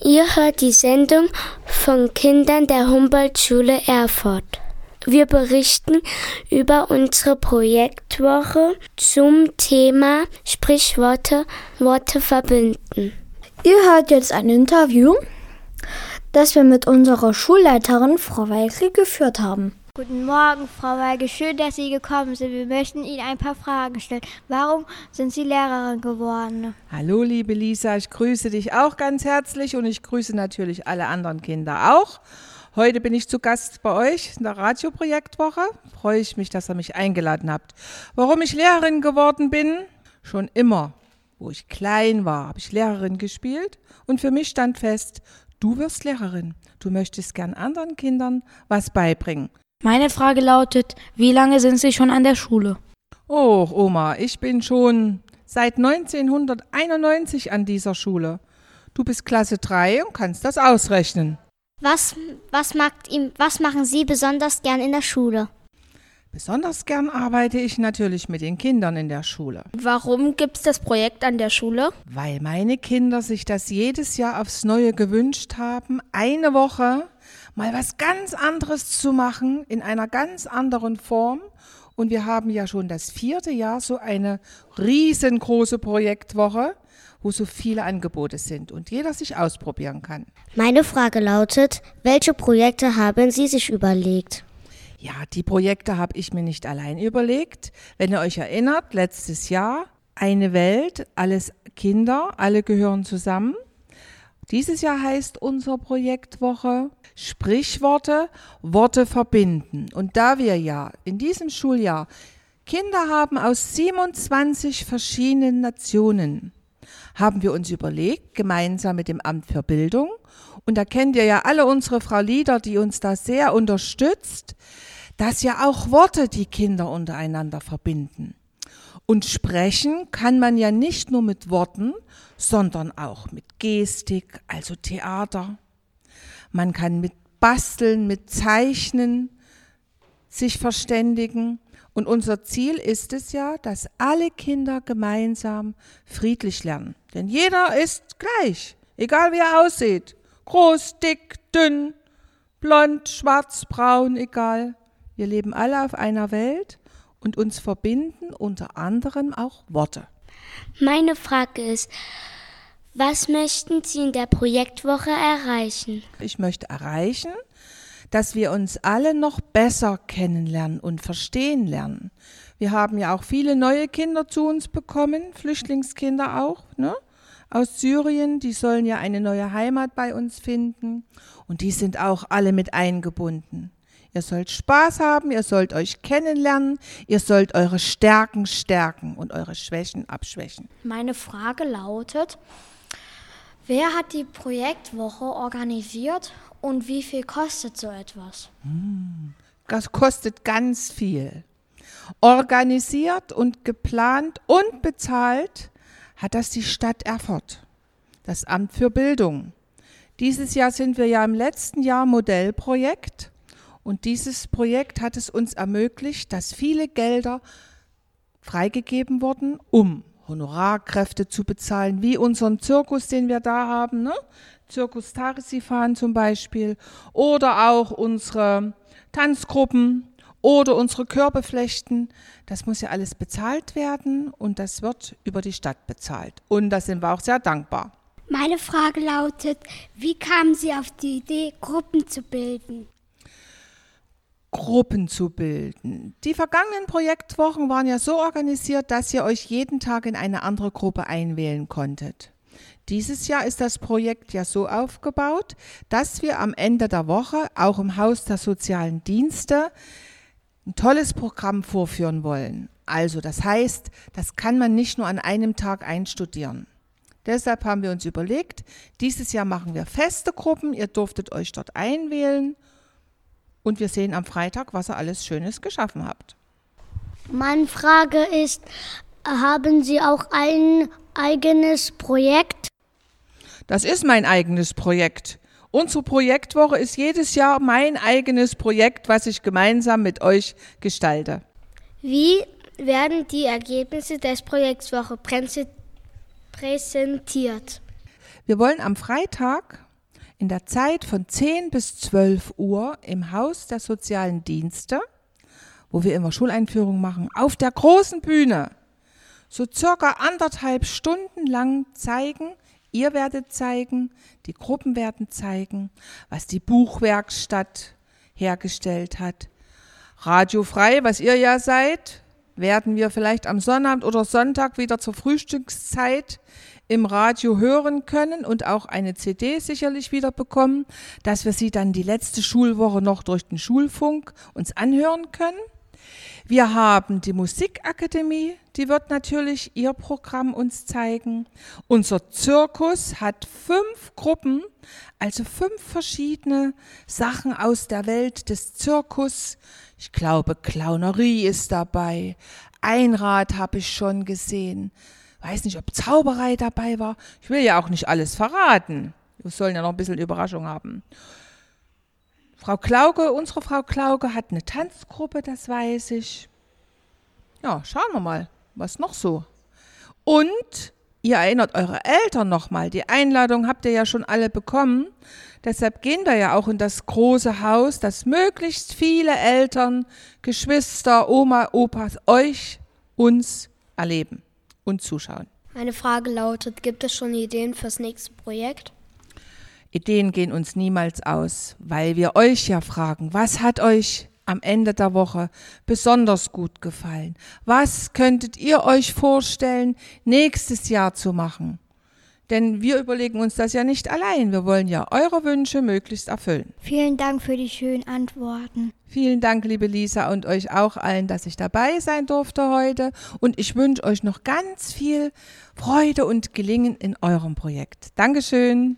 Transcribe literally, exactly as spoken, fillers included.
Ihr hört die Sendung von Kindern der Humboldt-Schule Erfurt. Wir berichten über unsere Projektwoche zum Thema Sprichworte, Worte verbinden. Ihr hört jetzt ein Interview, das wir mit unserer Schulleiterin Frau Weigel geführt haben. Guten Morgen, Frau Weigel. Schön, dass Sie gekommen sind. Wir möchten Ihnen ein paar Fragen stellen. Warum sind Sie Lehrerin geworden? Hallo, liebe Lisa. Ich grüße dich auch ganz herzlich und ich grüße natürlich alle anderen Kinder auch. Heute bin ich zu Gast bei euch in der Radioprojektwoche. Freue ich mich, dass ihr mich eingeladen habt. Warum ich Lehrerin geworden bin? Schon immer, wo ich klein war, habe ich Lehrerin gespielt und für mich stand fest, du wirst Lehrerin. Du möchtest gern anderen Kindern was beibringen. Meine Frage lautet, wie lange sind Sie schon an der Schule? Oh, Oma, ich bin schon seit neunzehnhunderteinundneunzig an dieser Schule. Du bist Klasse drei und kannst das ausrechnen. Was, was, mag ihm, was machen Sie besonders gern in der Schule? Besonders gern arbeite ich natürlich mit den Kindern in der Schule. Warum gibt es das Projekt an der Schule? Weil meine Kinder sich das jedes Jahr aufs Neue gewünscht haben, eine Woche mal was ganz anderes zu machen, in einer ganz anderen Form. Und wir haben ja schon das vierte Jahr so eine riesengroße Projektwoche, wo so viele Angebote sind und jeder sich ausprobieren kann. Meine Frage lautet, welche Projekte haben Sie sich überlegt? Ja, die Projekte habe ich mir nicht allein überlegt. Wenn ihr euch erinnert, letztes Jahr eine Welt, alles Kinder, alle gehören zusammen. Dieses Jahr heißt unsere Projektwoche Sprichworte, Worte verbinden. Und da wir ja in diesem Schuljahr Kinder haben aus siebenundzwanzig verschiedenen Nationen, haben wir uns überlegt, gemeinsam mit dem Amt für Bildung, und da kennt ihr ja alle unsere Frau Lieder, die uns da sehr unterstützt, dass ja auch Worte die Kinder untereinander verbinden. Und sprechen kann man ja nicht nur mit Worten, sondern auch mit Gestik, also Theater. Man kann mit Basteln, mit Zeichnen sich verständigen. Und unser Ziel ist es ja, dass alle Kinder gemeinsam friedlich lernen. Denn jeder ist gleich, egal wie er aussieht. Groß, dick, dünn, blond, schwarz, braun, egal. Wir leben alle auf einer Welt und uns verbinden unter anderem auch Worte. Meine Frage ist, was möchten Sie in der Projektwoche erreichen? Ich möchte erreichen, dass wir uns alle noch besser kennenlernen und verstehen lernen. Wir haben ja auch viele neue Kinder zu uns bekommen, Flüchtlingskinder auch, ne? Aus Syrien, die sollen ja eine neue Heimat bei uns finden und die sind auch alle mit eingebunden. Ihr sollt Spaß haben, ihr sollt euch kennenlernen, ihr sollt eure Stärken stärken und eure Schwächen abschwächen. Meine Frage lautet, wer hat die Projektwoche organisiert und wie viel kostet so etwas? Das kostet ganz viel. Organisiert und geplant und bezahlt hat das die Stadt Erfurt, das Amt für Bildung. Dieses Jahr sind wir ja im letzten Jahr Modellprojekt. Und dieses Projekt hat es uns ermöglicht, dass viele Gelder freigegeben wurden, um Honorarkräfte zu bezahlen, wie unseren Zirkus, den wir da haben, ne? Zirkus Tarsifan zum Beispiel, oder auch unsere Tanzgruppen oder unsere Körbeflechten. Das muss ja alles bezahlt werden und das wird über die Stadt bezahlt. Und da sind wir auch sehr dankbar. Meine Frage lautet, wie kamen Sie auf die Idee, Gruppen zu bilden? Gruppen zu bilden. Die vergangenen Projektwochen waren ja so organisiert, dass ihr euch jeden Tag in eine andere Gruppe einwählen konntet. Dieses Jahr ist das Projekt ja so aufgebaut, dass wir am Ende der Woche auch im Haus der sozialen Dienste ein tolles Programm vorführen wollen. Also das heißt, das kann man nicht nur an einem Tag einstudieren. Deshalb haben wir uns überlegt, dieses Jahr machen wir feste Gruppen, ihr durftet euch dort einwählen. Und wir sehen am Freitag, was ihr alles Schönes geschaffen habt. Meine Frage ist, haben Sie auch ein eigenes Projekt? Das ist mein eigenes Projekt. Unsere Projektwoche ist jedes Jahr mein eigenes Projekt, was ich gemeinsam mit euch gestalte. Wie werden die Ergebnisse des Projektwoche präsentiert? Wir wollen am Freitag in der Zeit von zehn bis zwölf Uhr im Haus der sozialen Dienste, wo wir immer Schuleinführung machen, auf der großen Bühne, so circa anderthalb Stunden lang zeigen. Ihr werdet zeigen, die Gruppen werden zeigen, was die Buchwerkstatt hergestellt hat. Radiofrei, was ihr ja seid, werden wir vielleicht am Sonnabend oder Sonntag wieder zur Frühstückszeit im Radio hören können und auch eine C D sicherlich wieder bekommen, dass wir sie dann die letzte Schulwoche noch durch den Schulfunk uns anhören können. Wir haben die Musikakademie, die wird natürlich ihr Programm uns zeigen. Unser Zirkus hat fünf Gruppen, also fünf verschiedene Sachen aus der Welt des Zirkus. Ich glaube, Clownerie ist dabei, Einrad habe ich schon gesehen. Weiß nicht, ob Zauberei dabei war. Ich will ja auch nicht alles verraten. Wir sollen ja noch ein bisschen Überraschung haben. Frau Klauge, unsere Frau Klauge hat eine Tanzgruppe, das weiß ich. Ja, schauen wir mal, was noch so. Und ihr erinnert eure Eltern nochmal. Die Einladung habt ihr ja schon alle bekommen. Deshalb gehen wir ja auch in das große Haus, dass möglichst viele Eltern, Geschwister, Oma, Opas euch, uns erleben und zuschauen. Meine Frage lautet, gibt es schon Ideen fürs nächste Projekt? Ideen gehen uns niemals aus, weil wir euch ja fragen, was hat euch am Ende der Woche besonders gut gefallen? Was könntet ihr euch vorstellen, nächstes Jahr zu machen? Denn wir überlegen uns das ja nicht allein. Wir wollen ja eure Wünsche möglichst erfüllen. Vielen Dank für die schönen Antworten. Vielen Dank, liebe Lisa, und euch auch allen, dass ich dabei sein durfte heute. Und ich wünsche euch noch ganz viel Freude und Gelingen in eurem Projekt. Dankeschön.